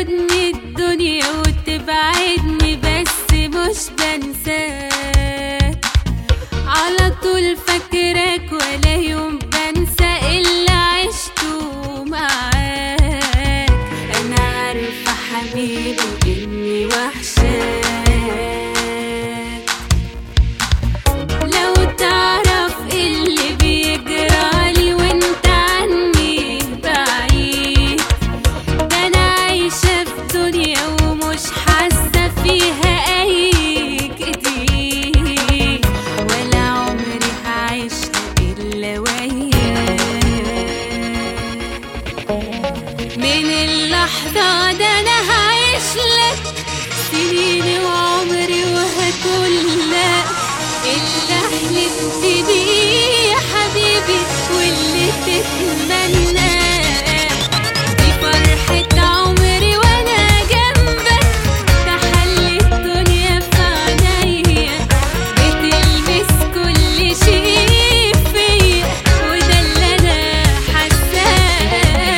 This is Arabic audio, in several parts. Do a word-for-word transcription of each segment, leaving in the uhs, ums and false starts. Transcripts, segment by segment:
تاخدني الدنيا وتبعدني بس مش بنساك، على طول فاكراك ولا يوم بنسى اللي عشته معاك. انا عارفة حبيبي اني وحشاك، لو تعرف اللي بيجرالي وانت عني بعيد. ده انا عايشة في دنيا ومش حاسة فيها اي جديد، ولا عمري هعيشها الا وياك. من اللحظة ده انا هعيش لك سنيني وعمري وهكون لك اللي حلمت بيه يا حبيبي واللي تتمناه. دي فرحة عمري وانا جنبك، تحلي الدنيا في عينيا، بتلمس كل شيء فيا وده اللي انا حاساه.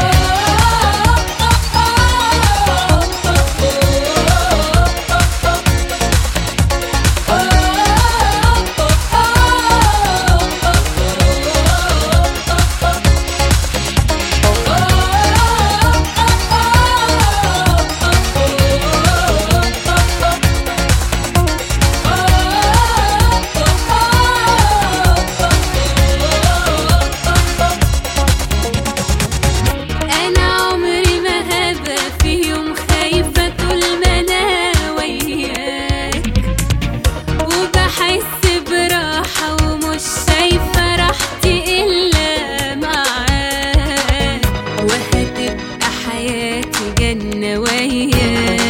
أنا عمري ما هبقى في يوم خايفة طول ما أنا وياك، وبحس براحة ومش شايفة راحتي إلا معاك، وهتبقى حياتي جنة وياك.